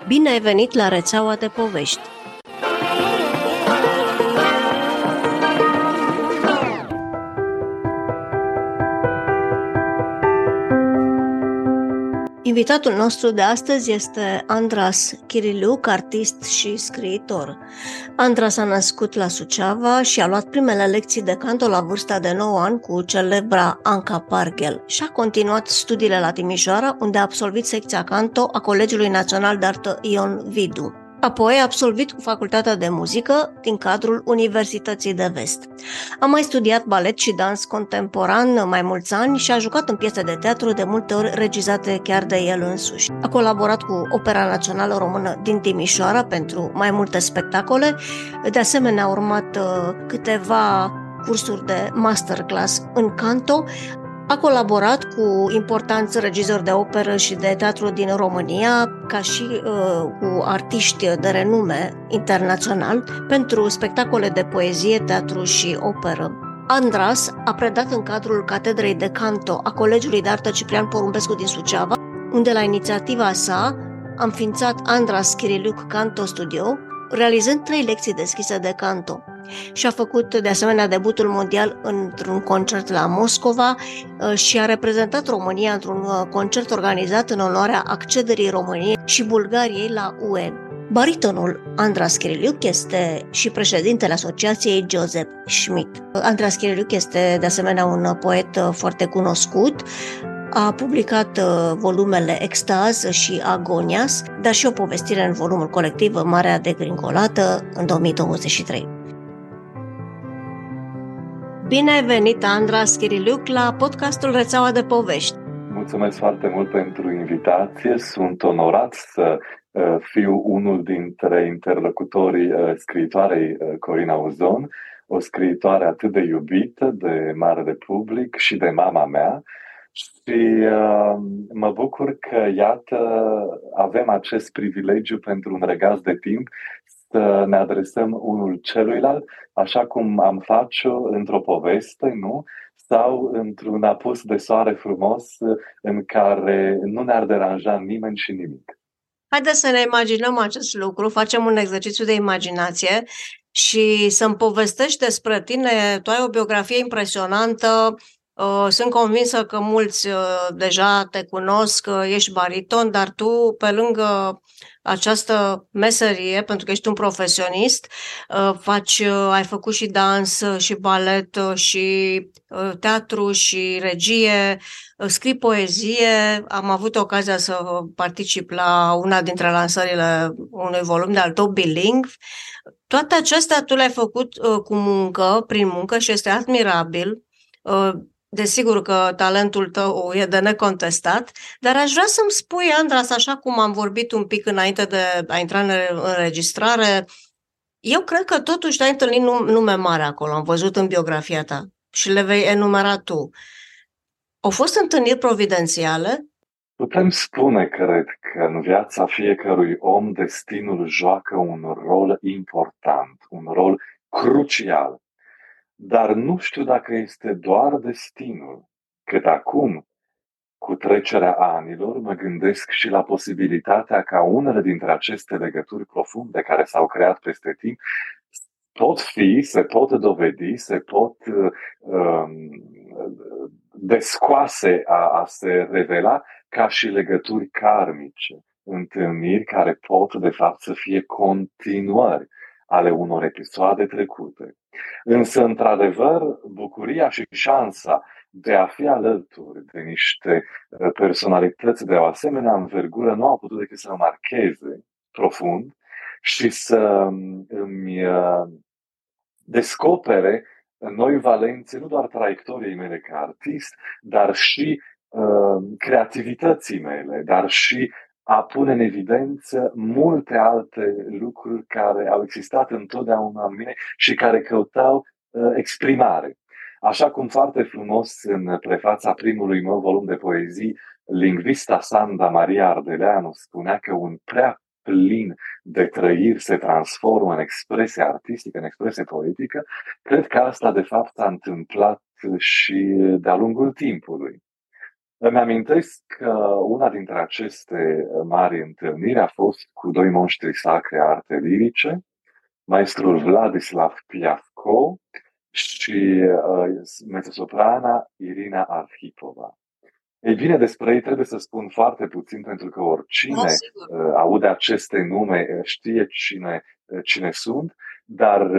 Bine ai venit la Rețeaua de Povești! Invitatul nostru de astăzi este Andras Chiriluc, artist și scriitor. Andras a născut la Suceava și a luat primele lecții de canto la vârsta de 9 ani cu celebra Anca Parghel și a continuat studiile la Timișoara, unde a absolvit secția canto a Colegiului Național de Artă Ion Vidu. Apoi a absolvit cu Facultatea de Muzică din cadrul Universității de Vest. A mai studiat balet și dans contemporan mai mulți ani și a jucat în piese de teatru, de multe ori regizate chiar de el însuși. A colaborat cu Opera Națională Română din Timișoara pentru mai multe spectacole. De asemenea, a urmat câteva cursuri de masterclass în canto. A colaborat cu importanți regizori de operă și de teatru din România, ca și cu artiști de renume internațional, pentru spectacole de poezie, teatru și operă. Andras a predat în cadrul Catedrei de Canto a Colegiului de Artă Ciprian Porumbescu din Suceava, unde la inițiativa sa a înființat Andras Chiriluc Canto Studio, realizând 3 lecții deschise de canto. Și a făcut de asemenea debutul mondial într-un concert la Moscova și a reprezentat România într-un concert organizat în onoarea accederii României și Bulgariei la UE. Baritonul Andras Chiriluc este și președintele Asociației Joseph Schmidt. Andras Chiriluc este de asemenea un poet foarte cunoscut. A publicat volumele Extaz și Agonias, dar și o povestire în volumul colectiv Marea Degringolată în 2023. Bine ai venit, Andras Chiriluc, la podcastul Rețeaua de Povești. Mulțumesc foarte mult pentru invitație. Sunt onorat să fiu unul dintre interlocutorii scriitoarei Corina Uzon, o scriitoare atât de iubită, de mare de public și de mama mea. Și mă bucur că, iată, avem acest privilegiu pentru un regaz de timp să ne adresăm unul celuilalt, așa cum am face-o într-o poveste, nu? Sau într-un apus de soare frumos în care nu ne-ar deranja nimeni și nimic. Haideți să ne imaginăm acest lucru, facem un exercițiu de imaginație și să-mi povestești despre tine. Tu ai o biografie impresionantă. Sunt convinsă că mulți deja te cunosc, ești bariton, dar tu, pe lângă această meserie, pentru că ești un profesionist, ai făcut și dans, și balet, și teatru, și regie, scrii poezie. Am avut ocazia să particip la una dintre lansările unui volum de-al tău bilingv. Toate acestea tu le-ai făcut cu muncă, prin muncă, și este admirabil. Desigur că talentul tău e de necontestat, dar aș vrea să-mi spui, Andras, așa cum am vorbit un pic înainte de a intra în înregistrare, eu cred că totuși ai întâlnit nume mari acolo, am văzut în biografia ta și le vei enumera tu. Au fost întâlniri providențiale? Putem spune, cred, că în viața fiecărui om destinul joacă un rol important, un rol crucial. Dar nu știu dacă este doar destinul, cât acum, cu trecerea anilor, mă gândesc și la posibilitatea ca unele dintre aceste legături profunde care s-au creat peste timp se pot dovedi, se pot descoase a se revela ca și legături karmice, întâlniri care pot de fapt să fie continuări ale unor episoade trecute. Însă, într-adevăr, bucuria și șansa de a fi alături de niște personalități de o asemenea învergură nu au putut decât să mă marcheze profund și să îmi descopere noi valențe, nu doar traiectoriei mele ca artist, dar și creativității mele, dar și a pune în evidență multe alte lucruri care au existat întotdeauna în mine și care căutau exprimare. Așa cum foarte frumos în prefața primului meu volum de poezii, lingvista Sanda Maria Ardeleanu spunea că un prea plin de trăiri se transformă în expresie artistică, în expresie poetică, cred că asta de fapt s-a întâmplat și de-a lungul timpului. Îmi amintesc că una dintre aceste mari întâlniri a fost cu doi monștri sacri arte lirice, maestrul Vladislav Piavko și mezzosoprana Irina Arhipova. Ei bine, despre ei trebuie să spun foarte puțin, pentru că oricine aude aceste nume știe cine sunt, dar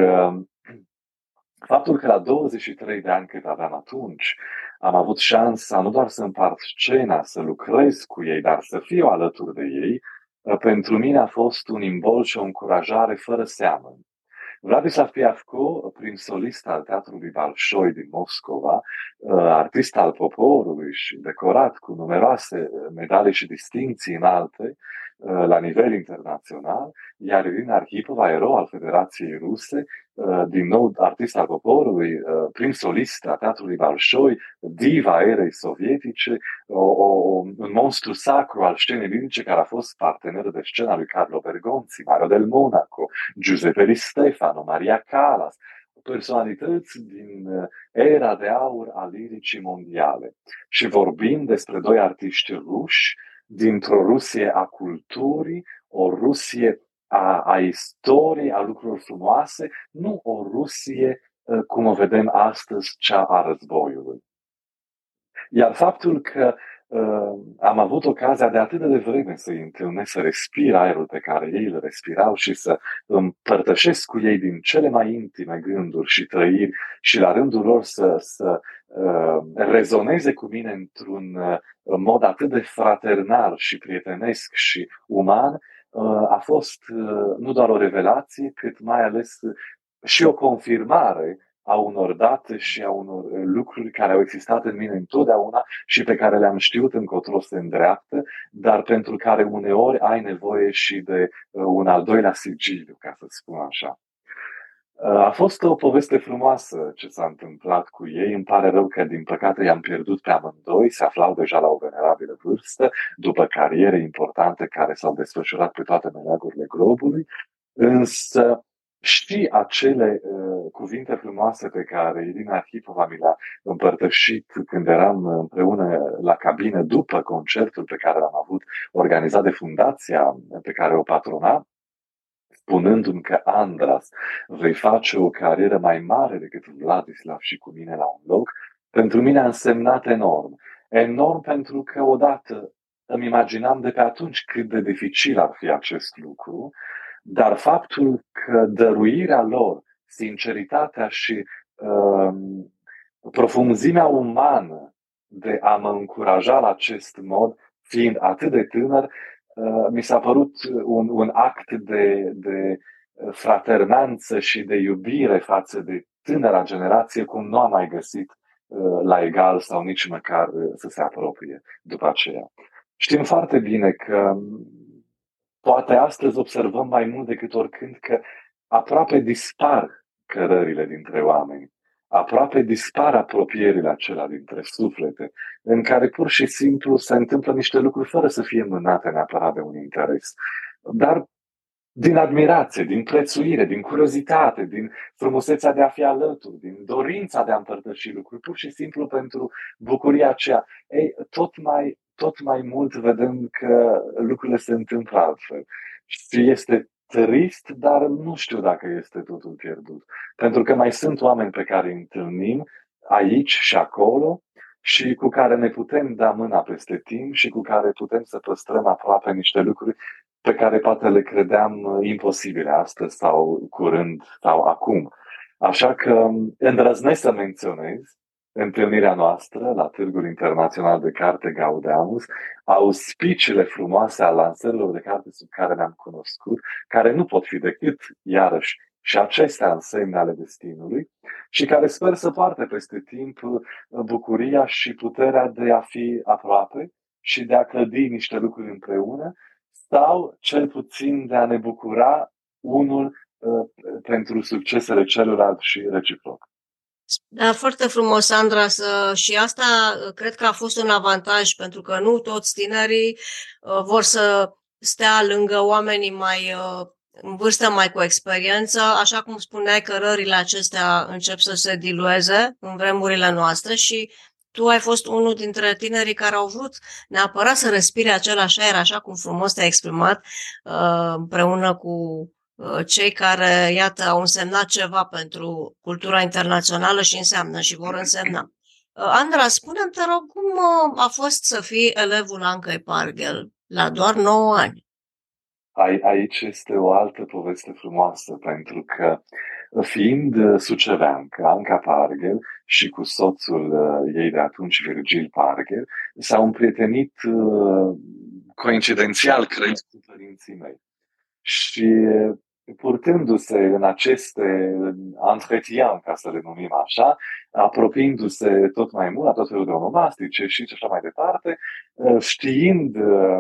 faptul că la 23 de ani cât aveam atunci, am avut șansa nu doar să împart scena, să lucrez cu ei, dar să fiu alături de ei, pentru mine a fost un imbol și o încurajare fără seamă. Vladislav Piavko, prim solist al Teatrului Bolșoi din Moscova, artist al poporului și decorat cu numeroase medalii și distincții înalte la nivel internațional, iar Irina Arhipova, erou al Federației Ruse, din nou artist al poporului, prim solist a Teatrului Bolșoi, diva erei sovietice, un monstru sacru al scenei lirice, care a fost partener de scenă lui Carlo Bergonzi, Mario del Monaco, Giuseppe Di Stefano, Maria Callas, personalități din era de aur a liricii mondiale. Și vorbim despre doi artiști ruși dintr-o Rusie a culturii, o Rusie a istoriei, a lucrurilor frumoase, nu o Rusie cum o vedem astăzi, cea a războiului. Iar faptul că am avut ocazia de atât de devreme să-i întâlnesc, să respir aerul pe care ei îl respirau și să împărtășesc cu ei din cele mai intime gânduri și trăiri și la rândul lor să rezoneze cu mine într-un mod atât de fraternal și prietenesc și uman, a fost nu doar o revelație, cât mai ales și o confirmare a unor date și a unor lucruri care au existat în mine întotdeauna și pe care le-am știut încotro se îndreaptă, dar pentru care uneori ai nevoie și de un al doilea sigiliu, ca să spun așa. A fost o poveste frumoasă ce s-a întâmplat cu ei. Îmi pare rău că, din păcate, i-am pierdut pe amândoi. Se aflau deja la o venerabilă vârstă, după cariere importante care s-au desfășurat pe toate meleagurile globului. Însă și acele cuvinte frumoase pe care Irina Arhipova mi le-a împărtășit când eram împreună la cabină după concertul pe care l-am avut organizat de fundația pe care o patrona, spunându-mi că, Andras, vei face o carieră mai mare decât Vladislav și cu mine la un loc, pentru mine a însemnat enorm. Enorm pentru că odată îmi imaginam de pe atunci cât de dificil ar fi acest lucru, dar faptul că dăruirea lor, sinceritatea și profunzimea umană de a mă încuraja la acest mod, fiind atât de tânăr, mi s-a părut un act de fraternanță și de iubire față de tânăra generație, cum nu am mai găsit la egal sau nici măcar să se apropie după aceea. Știm foarte bine că poate astăzi observăm mai mult decât oricând că aproape dispar cărările dintre oameni, aproape dispar apropierile acelea dintre suflete, în care pur și simplu se întâmplă niște lucruri fără să fie mânate neapărat de un interes, dar din admirație, din prețuire, din curiozitate, din frumusețea de a fi alături, din dorința de a împărtăși lucruri, pur și simplu pentru bucuria aceea. Ei, tot mai mult vedem că lucrurile se întâmplă altfel. Și este trist, dar nu știu dacă este totul pierdut. Pentru că mai sunt oameni pe care îi întâlnim aici și acolo și cu care ne putem da mâna peste timp și cu care putem să păstrăm aproape niște lucruri pe care poate le credeam imposibile astăzi sau curând sau acum. Așa că îndrăznesc să menționez întâlnirea noastră la Târgul Internațional de Carte Gaudeamus, auspiciile frumoase al lansărilor de carte sub care ne-am cunoscut, care nu pot fi decât, iarăși, și acestea însemne ale destinului și care sper să poarte peste timp bucuria și puterea de a fi aproape și de a clădi niște lucruri împreună sau, cel puțin, de a ne bucura unul pentru succesele celuilalt și reciproc. Da, foarte frumos, Sandra, și asta cred că a fost un avantaj, pentru că nu toți tinerii vor să stea lângă oamenii mai în vârstă, mai cu experiență. Așa cum spuneai, că rările acestea încep să se dilueze în vremurile noastre și tu ai fost unul dintre tinerii care au vrut neapărat să respire același aer, așa cum frumos te-ai exprimat, împreună cu cei care, iată, au însemnat ceva pentru cultura internațională și înseamnă și vor însemna. Andra, spune-mi, te rog, cum a fost să fii elevul Ancăi Parghel la doar 9 ani? Aici este o altă poveste frumoasă, pentru că fiind suceveancă, Anca Parghel și cu soțul ei de atunci, Virgil Parghel, s-au împrietenit coincidențial, cred, cu părinții mei. Și purtându-se în aceste entretien, ca să le numim așa, apropiindu-se tot mai mult la tot felul de onomastice și așa mai departe, știind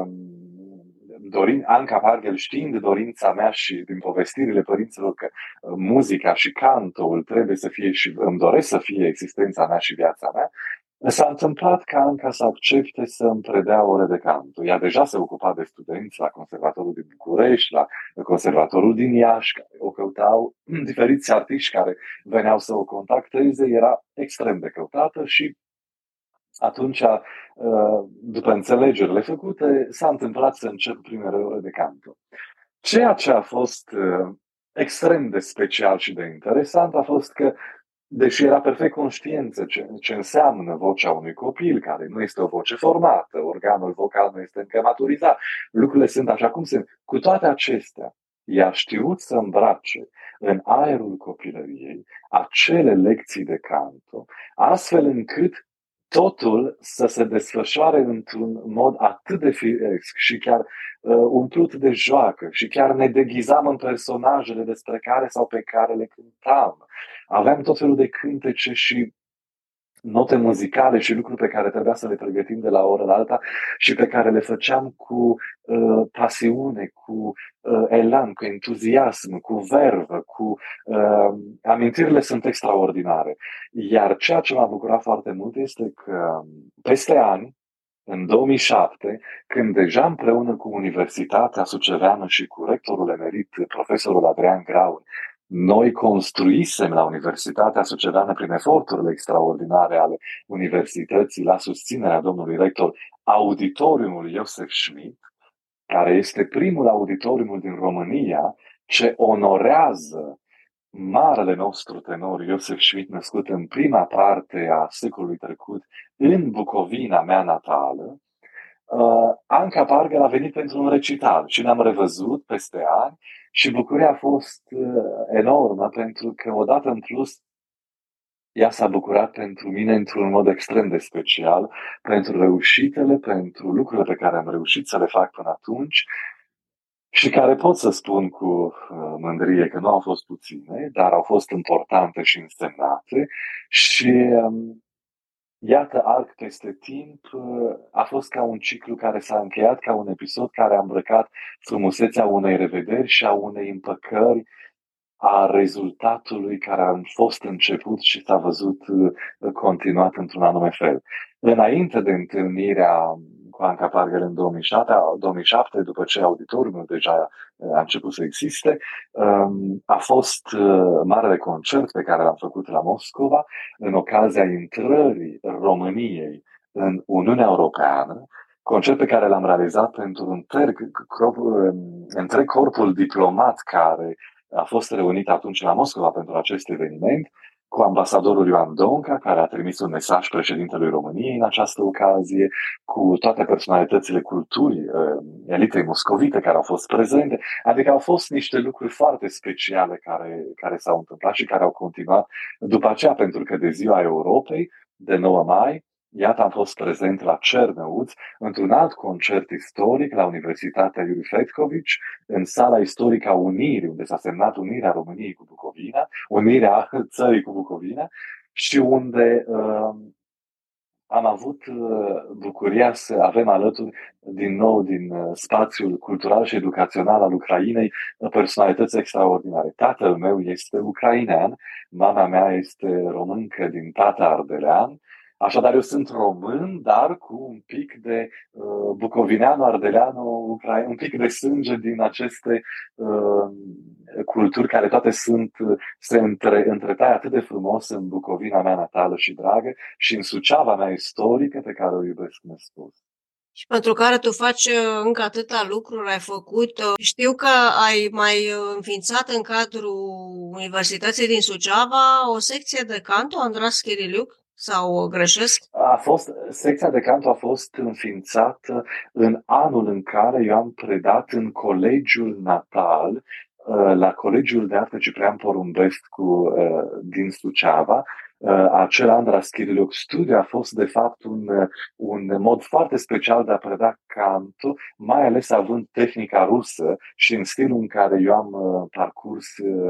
Anca Parghel, știind dorința mea și din povestirile părinților că muzica și cantul trebuie să fie și îmi doresc să fie existența mea și viața mea, s-a întâmplat ca Anca să accepte să îmi predea ore de canto. Ea deja se ocupa de studenți la Conservatorul din București, la Conservatorul din Iași, care o căutau diferiți artiști care veneau să o contacteze, era extrem de căutată și atunci, după înțelegerile făcute, s-a întâmplat să încep primele ore de canto. Ceea ce a fost extrem de special și de interesant a fost că, deși era perfect conștiență ce înseamnă vocea unui copil, care nu este o voce formată, organul vocal nu este încă maturizat, lucrurile sunt așa cum sunt, cu toate acestea, ea a știut să îmbrace în aerul copilăriei acele lecții de canto, astfel încât totul să se desfășoare într-un mod atât de firesc și chiar umplut de joacă și chiar ne deghizam în personajele despre care sau pe care le cântam. Aveam tot felul de cântece și note muzicale și lucruri pe care trebuia să le pregătim de la o oră la alta și pe care le făceam cu pasiune, cu elan, cu entuziasm, cu vervă, cu amintirile sunt extraordinare. Iar ceea ce m-a bucurat foarte mult este că peste ani, în 2007, când deja împreună cu Universitatea Suceveană și cu rectorul emerit, profesorul Adrian Graun, noi construisem la Universitatea Suceveană, prin eforturile extraordinare ale Universității, la susținerea domnului rector, auditoriumul Iosef Schmidt, care este primul auditorium din România ce onorează marele nostru tenor Iosef Schmidt, născut în prima parte a secolului trecut în Bucovina mea natală. Anca Parghel a venit pentru un recital și ne-am revăzut peste ani și bucuria a fost enormă, pentru că odată în plus ea s-a bucurat pentru mine într-un mod extrem de special, pentru reușitele, pentru lucrurile pe care am reușit să le fac până atunci și care pot să spun cu mândrie că nu au fost puține, dar au fost importante și însemnate și iată, arc peste timp a fost ca un ciclu care s-a încheiat, ca un episod care a îmbrăcat frumusețea unei revederi și a unei împăcări a rezultatului care a fost început și s-a văzut continuat într-un anume fel. Înainte de întâlnirea cu Anca Parghel în 2007, după ce auditoriumul deja a început să existe, a fost marele concert pe care l-am făcut la Moscova în ocazia intrării României în Uniunea Europeană, concert pe care l-am realizat pentru întreg corpul diplomat care a fost reunit atunci la Moscova pentru acest eveniment, cu ambasadorul Ioan Donca, care a trimis un mesaj președintelui României în această ocazie, cu toate personalitățile culturii, elitei moscovite care au fost prezente. Adică au fost niște lucruri foarte speciale care s-au întâmplat și care au continuat după aceea, pentru că de Ziua Europei, de 9 mai, iată, am fost prezent la Cernăuți, într-un alt concert istoric la Universitatea Iuri Fetcovici, în sala istorică a Unirii, unde s-a semnat unirea României cu Bucovina, unirea țării cu Bucovina, și unde am avut bucuria să avem alături din nou din spațiul cultural și educațional al Ucrainei personalități extraordinare. Tatăl meu este ucrainean, mama mea este româncă din Tata Ardelean, Așadar, eu sunt român, dar cu un pic de bucovineanu, ardeleanu, un pic de sânge din aceste culturi care toate se întretaie atât de frumos în Bucovina mea natală și dragă și în Suceava mea istorică pe care o iubesc nespus. Și pentru care tu faci încă atâta lucruri, ai făcut. Știu că ai mai înființat în cadrul Universității din Suceava o secție de canto, Andras Chiriliuc, sau greșesc? Secția de canto a fost înființată în anul în care eu am predat în colegiul natal, la Colegiul de Artă Ciprian Porumbescu din Suceava. Acel Andras Chiriliuc Studiu a fost de fapt un mod foarte special de a preda canto, mai ales având tehnica rusă și în stilul în care eu am parcurs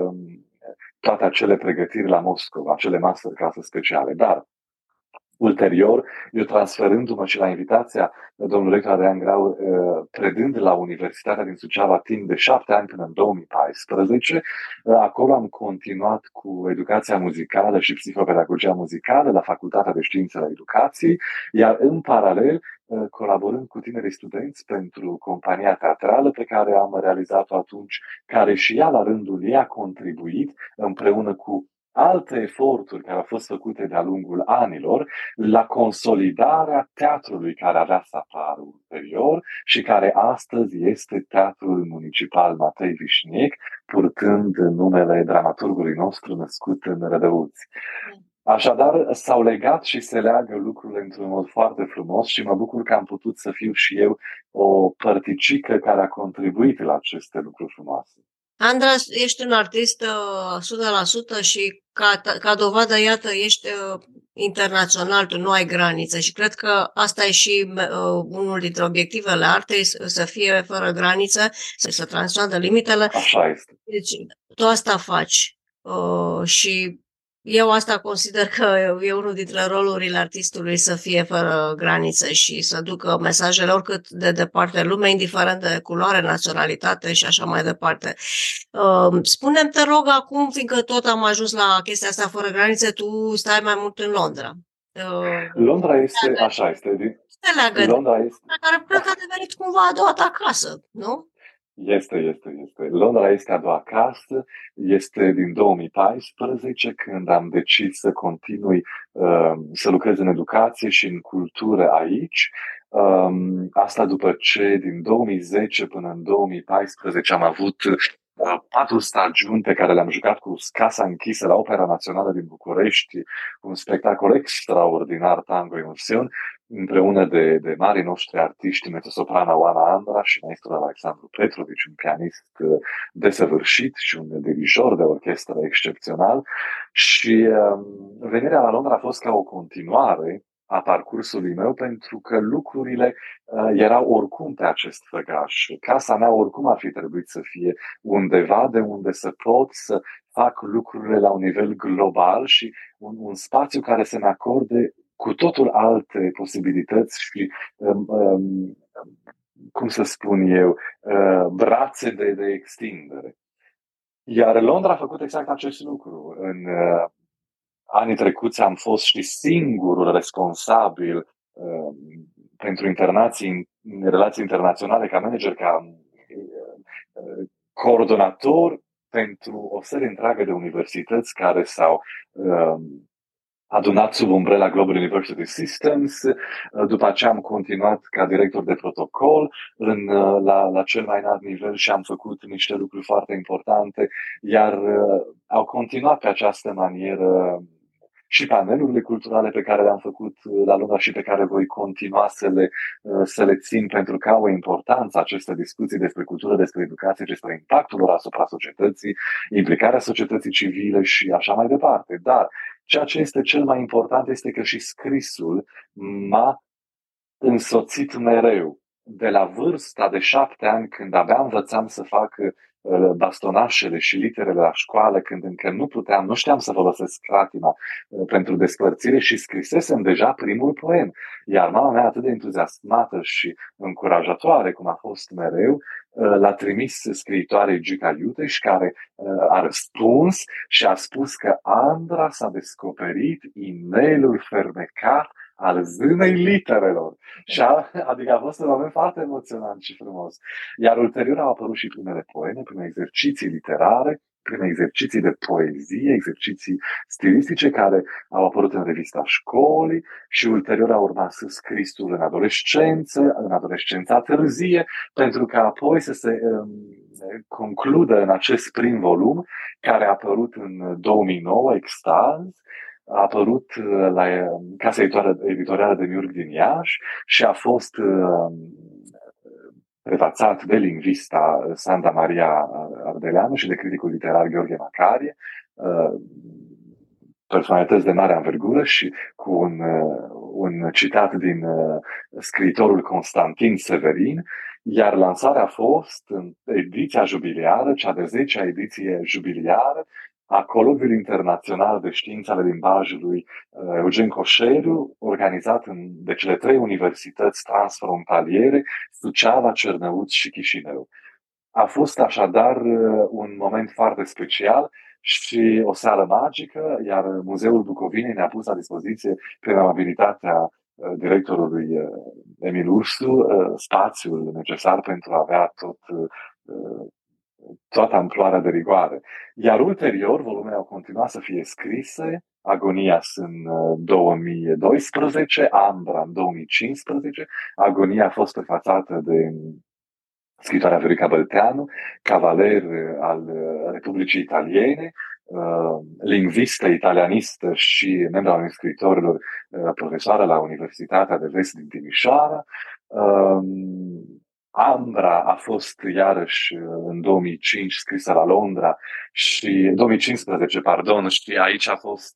toate acele pregătiri la Moscova, acele masterclass speciale. Dar ulterior, eu transferându-mă și la invitația domnului rector Adrian Grau, predând la Universitatea din Suceava timp de 7 ani până în 2014, acolo am continuat cu educația muzicală și psihopedagogia muzicală la Facultatea de Științe a Educației, iar în paralel, colaborând cu tinerii studenți pentru compania teatrală pe care am realizat-o atunci, care și ea la rândul ei a contribuit împreună cu alte eforturi care au fost făcute de-a lungul anilor la consolidarea teatrului care avea să apară ulterior și care astăzi este Teatrul Municipal Matei Vișniec, purtând numele dramaturgului nostru născut în Rădăuți. Așadar, s-au legat și se leagă lucrurile într-un mod foarte frumos și mă bucur că am putut să fiu și eu o părticică care a contribuit la aceste lucruri frumoase. Andras, ești un artist 100% și ca dovadă, iată, ești internațional, tu nu ai granițe și cred că asta e și unul dintre obiectivele artei, să fie fără granițe, să transcendă limitele. Așa este. Deci, tu asta faci și eu asta consider că e unul dintre rolurile artistului, să fie fără granițe și să ducă mesajele oricât de departe în lume, indiferent de culoare, naționalitate și așa mai departe. Spune-mi, te rog, acum, fiindcă tot am ajuns la chestia asta fără granițe, tu stai mai mult în Londra. Londra este, așa este. Londra este. Care cred că a devenit cumva a doua ta casă, nu? Este. Londra este a doua casă, este din 2014, când am decis să continui să lucrez în educație și în cultură aici. Asta după ce din 2010 până în 2014 am avut 4 stagiuni pe care le-am jucat cu Casa Închisă la Opera Națională din București, un spectacol extraordinar, Tango Immersion, împreună de marii noștri artiști, mezzosoprana Oana Andra și maestrul Alexandru Petrovici, un pianist desăvârșit și un dirijor de orchestră excepțional. Și venirea la Londra a fost ca o continuare a parcursului meu, pentru că lucrurile erau oricum pe acest făgaș. Casa mea oricum ar fi trebuit să fie undeva de unde să pot să fac lucrurile la un nivel global și un spațiu care să-mi acorde cu totul alte posibilități și, cum să spun eu, brațe de extindere. Iar Londra a făcut exact acest lucru. În anii trecuți am fost și singurul responsabil pentru relații internaționale, ca manager, ca coordonator pentru o serie întreagă de universități care s-au adunat sub umbrela Global University Systems. După aceea am continuat ca director de protocol la cel mai înalt nivel și am făcut niște lucruri foarte importante, iar au continuat pe această manieră și panelurile culturale pe care le-am făcut la Londra și pe care voi continua să le țin, pentru că au o importanță aceste discuții despre cultură, despre educație, despre impactul lor asupra societății, implicarea societății civile și așa mai departe. Dar ceea ce este cel mai important este că și scrisul m-a însoțit mereu. De la vârsta de 7 ani, când abia învățam să fac bastonașele și literele la școală, când încă nu știam să folosesc cratima pentru despărțire și scrisesem deja primul poem. Iar mama mea, atât de entuziasmată și încurajatoare cum a fost mereu, l-a trimis scriitoarei Gica Iuteș, care a răspuns și a spus că Andra s-a descoperit inelul fermecat al zânei literelor. Adică a fost un moment foarte emoționant și frumos. Iar ulterior au apărut și primele poeme, prime exerciții literare, prime exerciții de poezie, exerciții stilistice care au apărut în revista școlii și ulterior a urmat scrisul în adolescența târzie, pentru că apoi să se concludă în acest prim volum, care a apărut în 2009, Extaz, a apărut la Casa Editorială de Miurg din Iași și a fost prefațat de lingvista Santa Maria Ardeleanu și de criticul literar Gheorghe Macarie, personalități de mare anvergură și cu un citat din scriitorul Constantin Severin, iar lansarea a fost în ediția jubiliară, cea de 10-a ediție jubiliară, a Colocviului Internațional de Științe ale Limbajului Eugen Coșeru, organizat de cele 3 universități transfrontaliere, Suceava, Cernăuți și Chișinău. A fost așadar un moment foarte special și o seară magică, iar Muzeul Bucovinei ne-a pus la dispoziție, prin amabilitatea directorului Emil Ursu, spațiul necesar pentru a avea toată amploarea de rigoare. Iar ulterior, volumele au continuat să fie scrise, Agonias în 2012, Ambra în 2015, Agonia a fost prefațată de scritoarea Viorica Bălteanu, cavaler al Republicii Italiene, lingvistă italianistă și membra unui scriitorilor, profesoară la Universitatea de Vest din Timișoara. Ambra a fost iarăși în 2005 scrisă la Londra și 2015, și aici a fost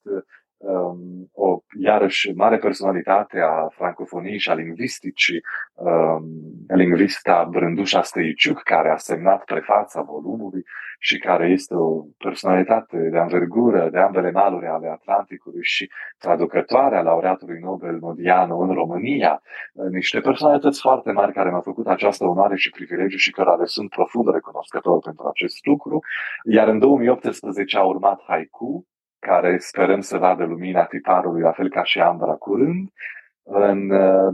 o iarăși mare personalitate a francofoniei și a lingvisticii, lingvista Brândușa Stăiciuc, care a semnat prefața volumului și care este o personalitate de anvergură de ambele maluri ale Atlanticului și traducătoarea laureatului Nobel Modiano în România. Niște personalități foarte mari care mi-au făcut această onoare și privilegiu și care le sunt profund recunoscător pentru acest lucru. Iar în 2018 a urmat Haiku, care sperăm să vadă lumina tiparului, la fel ca și Ambra curând. În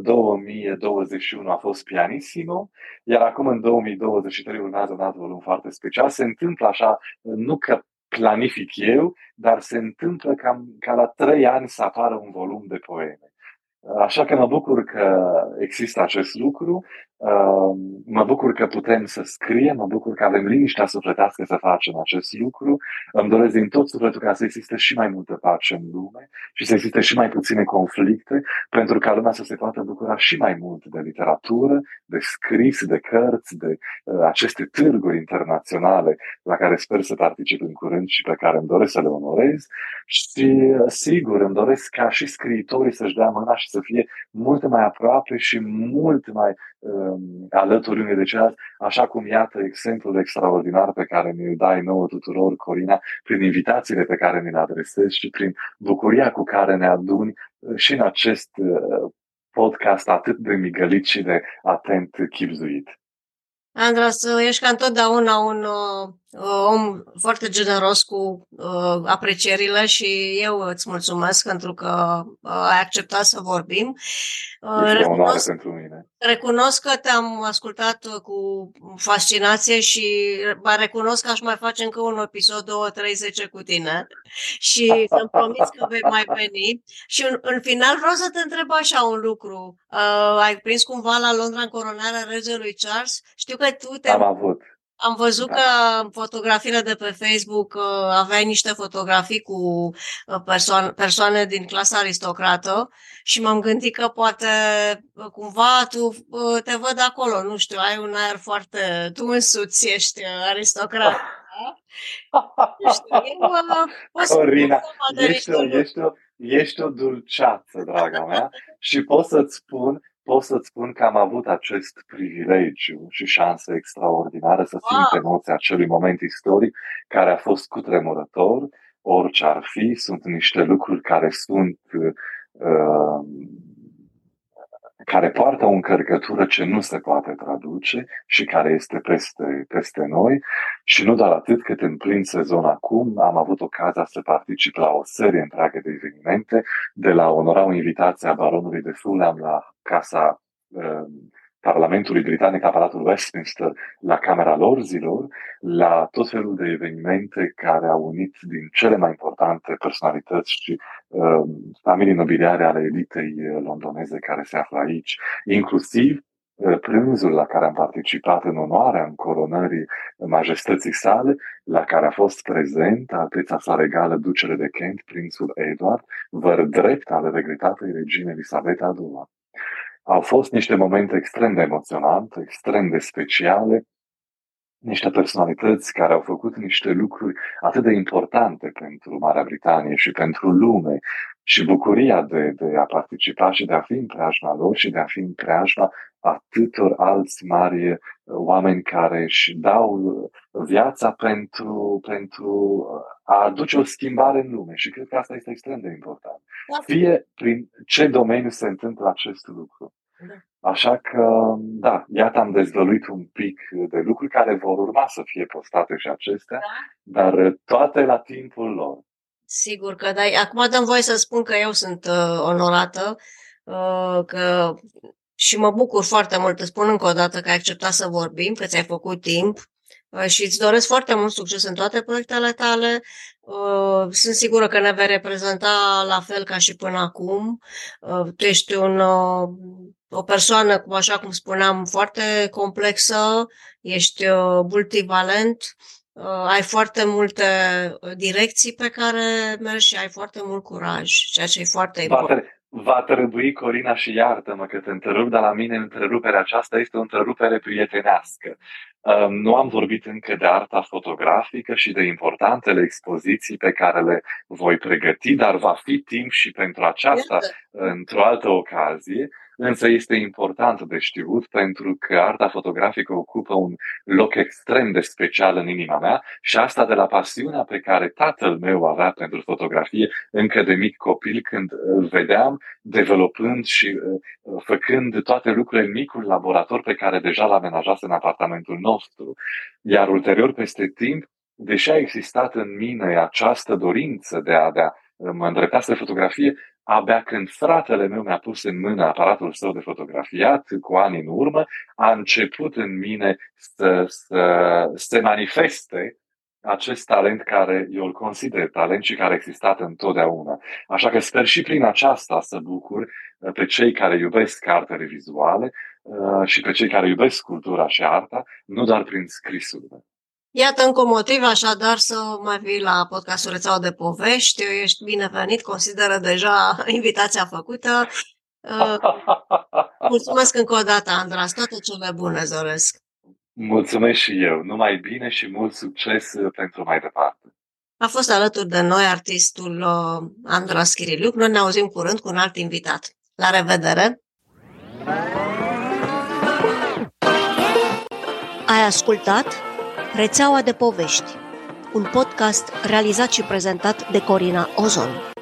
2021 a fost Pianissimo, iar acum în 2023 urmează un alt volum foarte special. Se întâmplă așa, nu că planific eu, dar se întâmplă ca la 3 ani să apară un volum de poeme. Așa că mă bucur că există acest lucru, mă bucur că putem să scriem, mă bucur că avem liniștea sufletească să facem acest lucru. Îmi doresc din tot sufletul ca să existe și mai multă pace în lume și să existe și mai puține conflicte, pentru ca lumea să se poată bucura și mai mult de literatură, de scris, de cărți, de aceste târguri internaționale la care sper să particip în curând și pe care îmi doresc să le onorez. Și sigur, îmi doresc ca și scriitorii să-și dea mâna și să fie mult mai aproape și mult mai alături unii de ceilalți, așa cum iată exemplul extraordinar pe care mi-l dai nouă tuturor, Corina, prin invitațiile pe care mi le adresezi și prin bucuria cu care ne aduni și în acest podcast atât de migălit și de atent chibzuit. Andras, ești ca întotdeauna un om foarte generos cu aprecierile și eu îți mulțumesc pentru că ai acceptat să vorbim. Este o onoare pentru mine. Recunosc că te-am ascultat cu fascinație și recunosc că aș mai face încă un episod 2-30 cu tine și îmi promis că vei mai veni. Și în final vreau să te întreb așa un lucru. Ai prins cumva la Londra încoronarea regelui Charles? Știu că tu Am avut. Am văzut că fotografiile de pe Facebook aveai niște fotografii cu persoane din clasa aristocrată și m-am gândit că poate cumva tu te văd acolo, nu știu, ai un aer foarte... Tu însuți ești aristocrat. Nu știu, Corina, ești o dulceață, draga mea, și pot pot să-ți spun că am avut acest privilegiu și șansă extraordinară să simt emoția acelui moment istoric care a fost cutremurător, orice ar fi. Sunt niște lucruri care poartă o încărcătură ce nu se poate traduce și care este peste noi. Și nu doar atât, cât în plin sezon acum am avut ocazia să particip la o serie întreagă de evenimente, de la onora o invitație a baronului de Fulham la casa Parlamentului Britanic, Aparatul Westminster, la Camera Lorzilor, la tot felul de evenimente care au unit din cele mai importante personalități și familii nobiliare ale elitei londoneze care se află aici, inclusiv prânzul la care am participat în onoarea încoronării majestății sale, la care a fost prezent Alteța sa regală Ducele de Kent, prințul Edward, văr drept al regretatei regine Elisabeta a II. Au fost niște momente extrem de emoționante, extrem de speciale, niște personalități care au făcut niște lucruri atât de importante pentru Marea Britanie și pentru lume, și bucuria de a participa și de a fi în preajma lor și de a fi în preajma atâtor alți mari oameni care își dau viața pentru a aduce o schimbare în lume. Și cred că asta este extrem de important. Fie prin ce domeniu se întâmplă acest lucru. Așa că, da, iată, am dezvăluit un pic de lucruri care vor urma să fie postate și acestea, dar toate la timpul lor. Sigur că da. Acum dăm voie să spun că eu sunt onorată, că și mă bucur foarte mult, îți spun încă o dată că ai acceptat să vorbim, că ți-ai făcut timp și îți doresc foarte mult succes în toate proiectele tale. Sunt sigură că ne vei reprezenta la fel ca și până acum. Tu ești o persoană, așa cum spuneam, foarte complexă, ești multivalent, ai foarte multe direcții pe care mergi și ai foarte mult curaj, ceea ce e foarte important. Va trebui, Corina, și iartă-mă că te întrerup, dar la mine întreruperea aceasta este o întrerupere prietenească. Nu am vorbit încă de arta fotografică și de importantele expoziții pe care le voi pregăti, dar va fi timp și pentru aceasta într-o altă ocazie. Însă este important de știut pentru că arta fotografică ocupă un loc extrem de special în inima mea și asta de la pasiunea pe care tatăl meu avea pentru fotografie încă de mic copil, când îl vedeam dezvoltând și făcând toate lucrurile în micul laborator pe care deja l-a amenajat în apartamentul nostru. Iar ulterior, peste timp, deși a existat în mine această dorință de a mă îndrepta spre fotografie, abia când fratele meu mi-a pus în mână aparatul său de fotografiat, cu ani în urmă, a început în mine să se manifeste acest talent care eu îl consider talent și care a existat întotdeauna. Așa că sper și prin aceasta să bucur pe cei care iubesc artele vizuale și pe cei care iubesc cultura și arta, nu doar prin scrisurile. Iată încă un motiv, așadar, să mai vii la podcastul Rețeaua de Povești. Ești binevenit, consideră deja invitația făcută. Mulțumesc încă o dată, Andras, toate cele bune îți doresc. Mulțumesc și eu, numai bine și mult succes pentru mai departe. A fost alături de noi artistul Andras Chiriluc. Noi ne auzim curând cu un alt invitat. La revedere! Ai ascultat Rețeaua de Povești, un podcast realizat și prezentat de Corina Ozon.